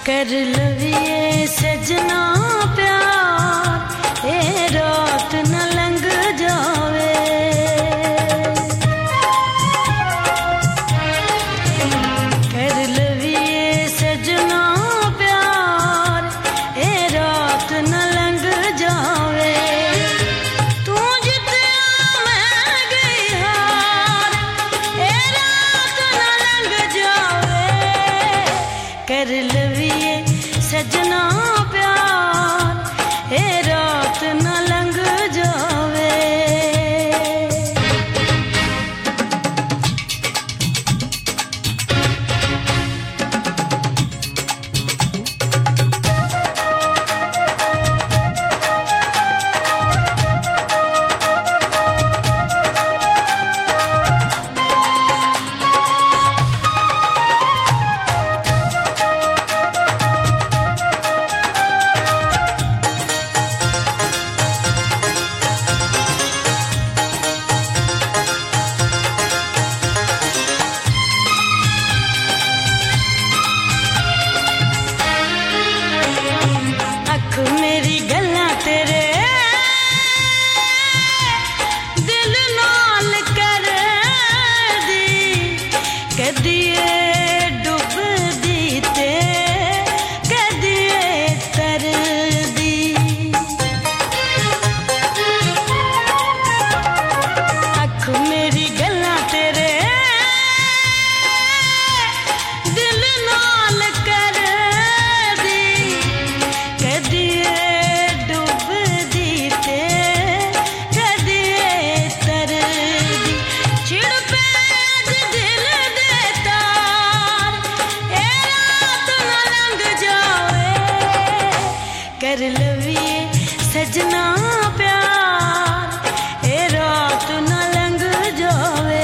कर लविए सजना प्यार ए रात न लंघ जावे। कर लविए सजना प्यार ए रात न लंघ जावे। तू जितना मैं गई हार ए रात न लंघ जावे। कर लविए सजना प्यार ए रात न लंघ जावे। मेरी गल्लां तेरे दिल नाल कर दी, कदिए डुबदी ते कदिए तरदी। अख मेरी गल्लां तेरे दिल नाल कर दी, कदिए डुबदी ते कदिए तरदी। छिड़ पे अज दिल दे तार ए रात न लंघ जावे। कर लविए सजना प्यार ए रात न लंघ जावे।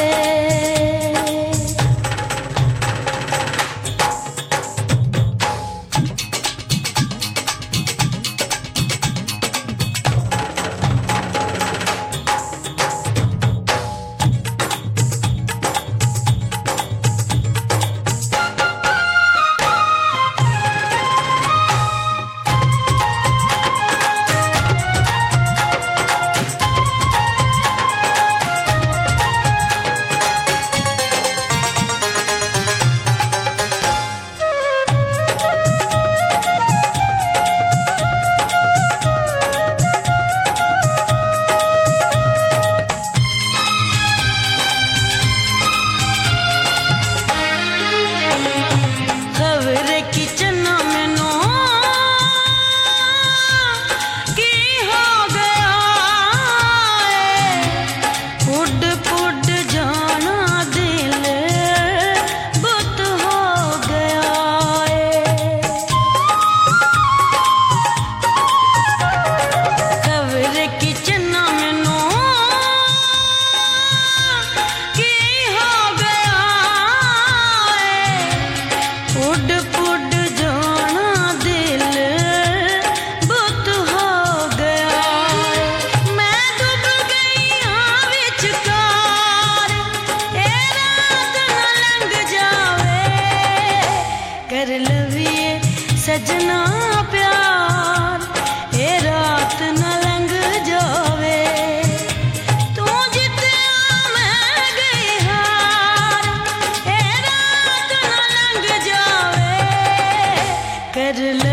कर लविए सजना प्यार ए रात न लंघ जावे। तू जितना मैं गई हार ए रात न लंघ जावे। कर